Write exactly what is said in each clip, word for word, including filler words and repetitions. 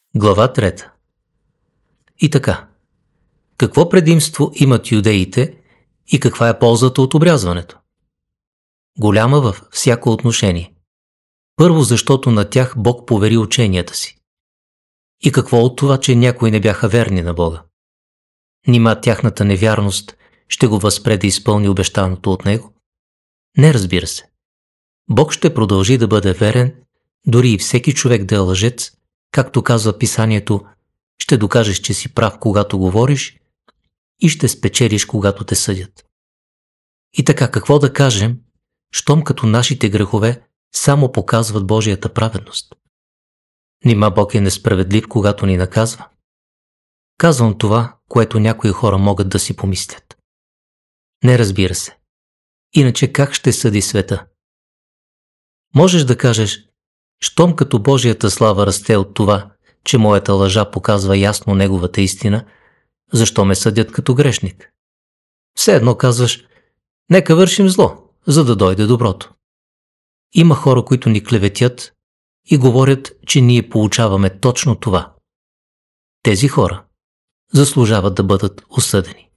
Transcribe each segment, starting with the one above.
Глава трета. И така, какво предимство имат юдеите и каква е ползата от обрязването? Голяма във всяко отношение. Първо, защото на тях Бог повери ученията си. И какво от това, че някои не бяха верни на Бога? Нима тяхната невярност ще го възпре да изпълни обещаното от Него? Не, разбира се. Бог ще продължи да бъде верен, дори и всеки човек да е лъжец, както казва Писанието, ще докажеш, че си прав, когато говориш, и ще спечелиш, когато те съдят. И така, какво да кажем, щом като нашите грехове само показват Божията праведност? Нима Бог е несправедлив, когато ни наказва? Казвам това, което някои хора могат да си помислят. Не, разбира се. Иначе как ще съди света? Можеш да кажеш, щом като Божията слава расте от това, че моята лъжа показва ясно Неговата истина, защо ме съдят като грешник? Все едно казваш, нека вършим зло, за да дойде доброто. Има хора, които ни клеветят и говорят, че ние получаваме точно това. Тези хора заслужават да бъдат осъдени.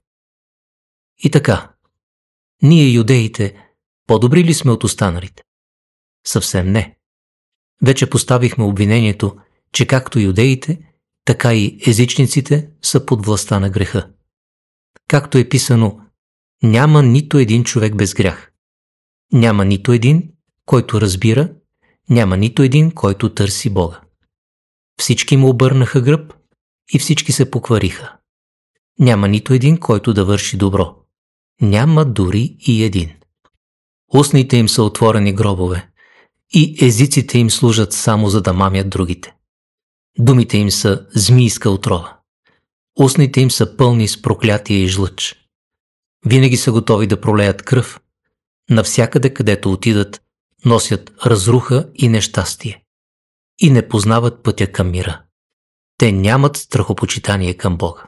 И така, ние юдеите по-добри ли сме от останалите? Съвсем не. Вече поставихме обвинението, че както юдеите, така и езичниците са под властта на греха. Както е писано, няма нито един човек без грях. Няма нито един, който разбира, няма нито един, който търси Бога. Всички му обърнаха гръб и всички се поквариха. Няма нито един, който да върши добро. Няма дори и един. Устните им са отворени гробове и езиците им служат само за да мамят другите. Думите им са змийска отрова. Устните им са пълни с проклятие и жлъч. Винаги са готови да пролеят кръв. Навсякъде, където отидат, носят разруха и нещастие. И не познават пътя към мира. Те нямат страхопочитание към Бога.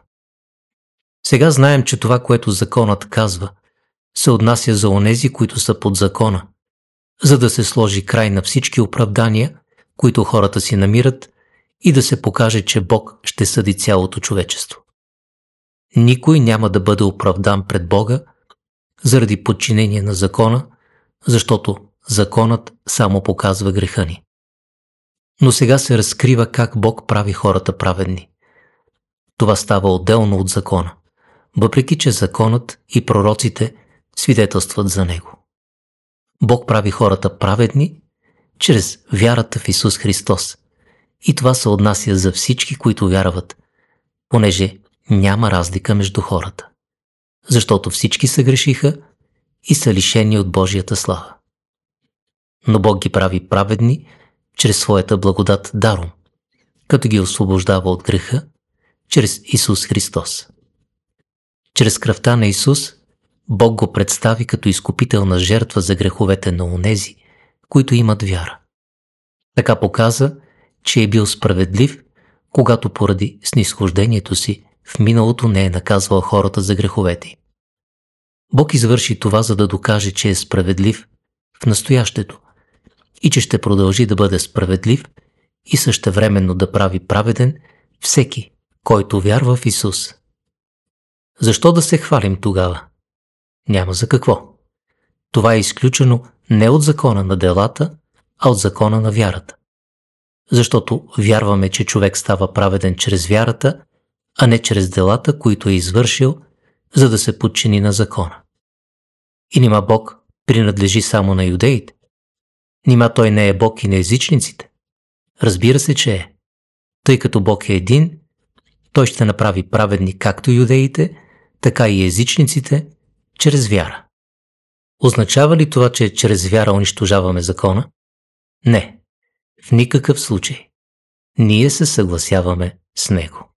Сега знаем, че това, което законът казва, се отнася за онези, които са под закона, за да се сложи край на всички оправдания, които хората си намират, и да се покаже, че Бог ще съди цялото човечество. Никой няма да бъде оправдан пред Бога заради подчинение на закона, защото законът само показва греха ни. Но сега се разкрива как Бог прави хората праведни. Това става отделно от закона, въпреки че законът и пророците свидетелстват за него. Бог прави хората праведни чрез вярата в Исус Христос. И това се отнася за всички, които вярват, понеже няма разлика между хората. Защото всички се грешиха и са лишени от Божията слава. Но Бог ги прави праведни чрез своята благодат даром, като ги освобождава от греха чрез Исус Христос. Чрез кръвта на Исус Бог го представи като изкупителна жертва за греховете на онези, които имат вяра. Така показа, че е бил справедлив, когато поради снизхождението си в миналото не е наказвал хората за греховете. Бог извърши това, за да докаже, че е справедлив в настоящето и че ще продължи да бъде справедлив и същевременно да прави праведен всеки, който вярва в Исус. Защо да се хвалим тогава? Няма за какво. Това е изключено не от закона на делата, а от закона на вярата. Защото вярваме, че човек става праведен чрез вярата, а не чрез делата, които е извършил, за да се подчини на закона. И нима Бог принадлежи само на юдеите? Нима Той не е Бог и на езичниците? Разбира се, че е. Тъй като Бог е един, Той ще направи праведни както юдеите, така и езичниците, чрез вяра. Означава ли това, че чрез вяра унищожаваме закона? Не. В никакъв случай. Ние се съгласяваме с него.